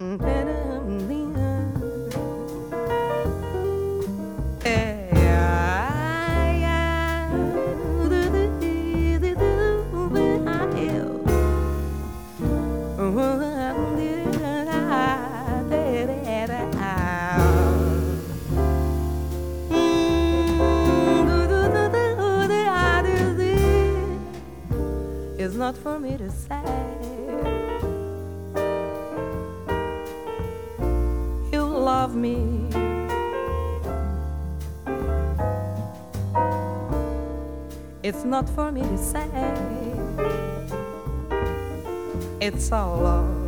It's not for me to say. You love me. It's not for me to say. It's all love.